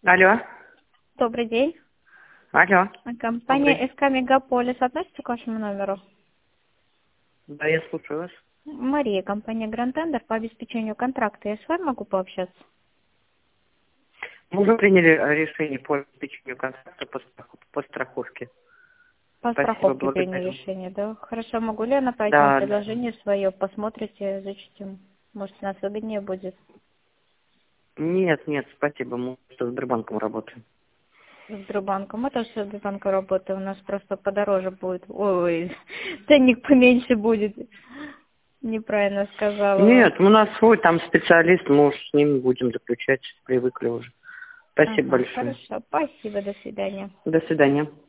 Алло. Добрый день. Алло. Компания Добрый. СК Мегаполис относится к вашему номеру? Да, я слушаю вас. Мария, компания Grand Tender по обеспечению контракта. Я с вами могу пообщаться? Мы уже приняли решение по обеспечению контракта по страховке. По Спасибо, страховке приняли благодарю. решение, да? Хорошо, могу ли я направить вам Да, предложение свое? Посмотрите, изучите. Может, нас выгоднее будет. нет, спасибо. Мы с Сбербанком работаем. С Сбербанком. Мы тоже с Сбербанком работаем. У нас просто подороже будет. Ой, ценник поменьше будет. Неправильно сказала вам. Нет, у нас свой там специалист, мы уж с ним будем заключать. Привыкли уже. Спасибо Ага, большое. хорошо. Спасибо, до свидания. До свидания.